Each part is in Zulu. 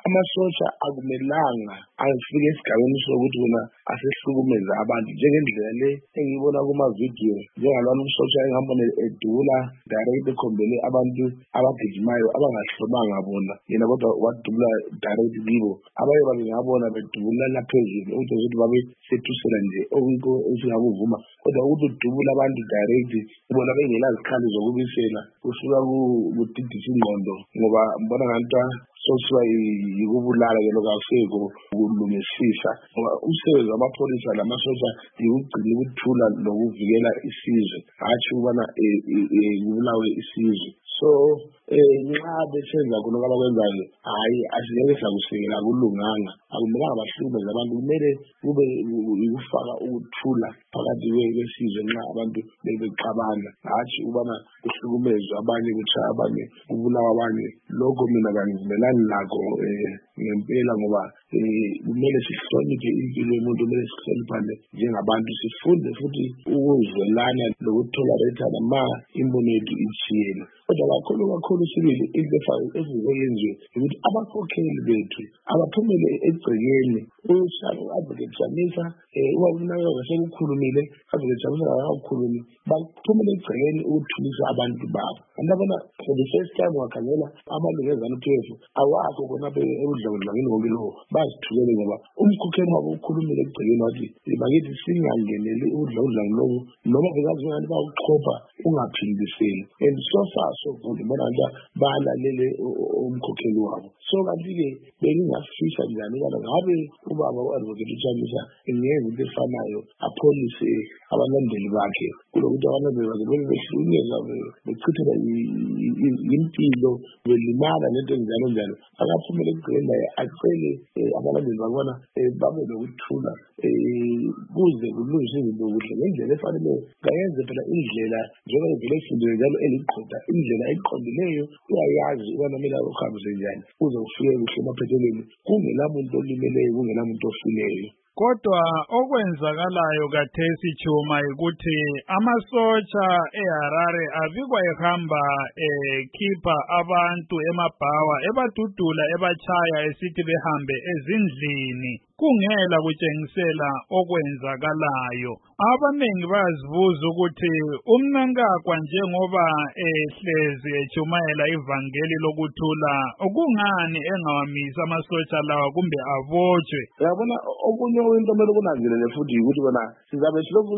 amasosha akumelanga afike esigabeni sokuthi wona asehlukumeza abantu njengendlela le engiyibona kuma-video njengalwana umsosha engihamba edula direct ekhombele abantu abagijimayo abangahlomanga bona yena kodwa wadubula direct kibo abaye babengabona bedubulala phezulu ukuthi babe sethusela nje okuyinto esingakuvuma kodwa ukuthi udubula abantu direct ubona bengela zikhali zokubisela usuka kudidisa ingqondo ngoba mbona nganto sosiba yikubulala ke lokaseko ukulungisisa ngoba umsebenzi wamapholisa lamasosha yikugcina ukuthula lokuvikela isizwe hatshi ubana kubulawe isizwe so nxa besenza khona abakwenzayo hayi asingeke sakusekela kulunganga akumelanga bahlukumeze abantu kumele kube yikufaka ukuthula phakathi kwesizwe nxa abantu bexabana hatshi ubana kuhlukumezwe abanye kuthiwa abanye kubulawa abanye lokho mina kangivumelani nakho ngempela ngoba kumele sihloniphe impilo yomuntu kumele sihloniphane njengabantu sifunde futhi ukuzwelana lokutholerate ma imbono yethu itshiyene kodwa kakhulu sibili into eyenziwe ukuthi abakhokheli bethu abaphumele egcekeni u-advocate Chamisa ubabunakayo sekukhulumile advocate Chamisa akakhulumi baphumele egcekeni ukuthulisa abantu babo andabona for the first time wakhangela amalungu eZANU-PF awakho khona ebudlabudlangeni bonke lowo bazithulele ngoba umkhokheli wabo ukhulumile egcekeni wathi bakithi singangeneli ubudlabudlangi lobo noma bekazi ngani bawuxhopha ungaphindiseli and so far so good bona nje balalele umkhokheli wabo so kanti-ke bengingafisa njani kana ngabe ubaba u-advocate Chamisa ngenza into efanayo apholise abalandeli bakhe kulokuthi abalandeli bakhe bebe behlukunyezwa bechithela impilo belimala nento enjalo njalo akaphumele egcekeni laye acele abalandeli bakubona babe nokuthula kuze kulungiswe izinto kuhle ngendlela efaneleyo kayenze phela indlela njengoba vele sifundile njalo eliqotha indlela eqondileyo uyayazi ubana kumele ukuhambise njani kuze ufike kuhle emaphethelweni kungela muntu olimeleyo kungela muntu ofileyo. Kodwa okwenzakalayo kathesi Chuma ukuthi amasotsha eHarare abikwa ehamba ekhipha abantu emabhawa ebadudula ebachaya esithi behambe ezindlini kungela kutshengisela okwenzakalayo. Abaningi bazibuza ukuthi uMnangagwa njengoba ehlezi echumayela ivangeli lokuthula kungani engawamisa amasotsha lawa kumbe abotshwe. Yabona okunye into kumele kunanzelele futhi ukuthi bona sizabe silokhu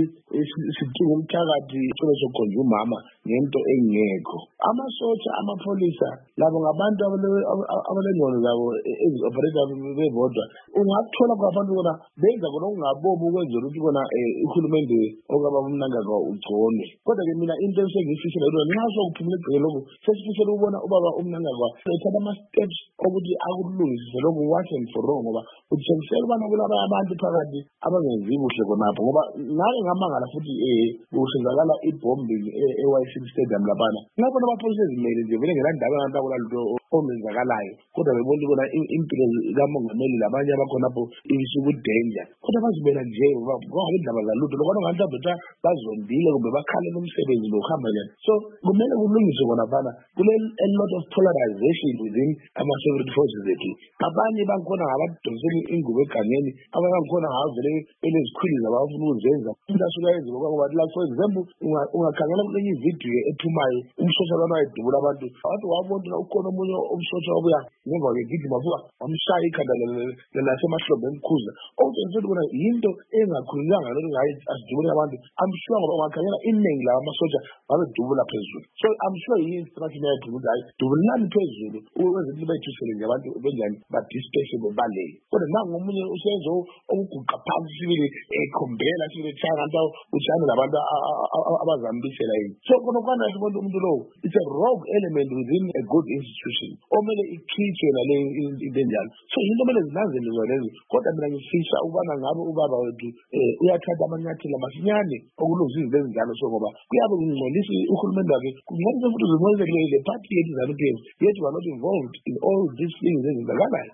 sidinga umthakathi solo sokhonza umama ngento engekho. Amasotsha amapholisa labo ngabantu abalengqondo zabo ezi-operate bebodwa ungathola kwabantu bona benza bona ungabomi ukwenzela ukuthi bona uhulumende okaba uMnangagwa ugcone kodwa ke mina into esengiyifisela yona nxa sokuphumula egceke lokhu sesifisela ukubona ubaba uMnangagwa ethatha ama-steps ukuthi akulungisise lokhu once and for all ngoba utshengisela ubana kulaba abantu phakathi abangenzi kuhle khonapho ngoba ngake ngamangala futhi kusenzakala i-bombing e-YC Stadium laphana ngabona amapholisa ezimele nje vele ngelandaba abantu akulalutho omenzakalayo kodwa bebona ukubona impilo kamongameli labanye abakhonapho isukudanger kodwa bazibela nje ngoba indaba zalutho lokho ngathi abantu bazondile kumbe bakhalela umsebenzi lokuhamba njani so kumele kulungiswe khonaphana kule a lot of polarization within ama-security forces ethu abanye bakhona ngabadonsela ingubo egangeni abanye bakhona ngavele elezikhwili zabafuna ukuzenza umuntu asuka yenze ngoba like for example ungakhangela kule video ephumayo umsotsha lwana wayedubula abantu wabona ukhona omunye umsotsha obuya ngemva kwegijima fuka wamshaya ikhanda lasemahlombe emkhuza okutshengisa ukuthi yinto engakhululanga lokhu ngayi asidubule abantu amshuwa ngoba ungakhangela iningi lawa amasotsha babedubula phezulu so amshuwa yi-instruction yakhe ukuthi hayi dubulani phezulu ukwenza ukuthi bayithusele nje abantu benjani badisperse bebaleke kodwa nangu omunye usenzo okuguqa phansi sibili ekhombela sibili etshaya kanti utshayana labantu abazambisela yini so khonokwana sibona umuntu lowo it's a rogue element within a good institution omele ikhitshwe nale into enjalo so yinto omele zinanzelelwa lezi kodwa mina ngifisa ukubana ngabe ubaba wethu uyathatha amanyathelo masinyane okulungisa izinto ezinjalo so ngoba kuyabe kungcolisa uhulumende wakhe kungcolisa futhi uzingcolise le party yethu ZANU-PF yet we are not involved in all these things ezenzakalayo.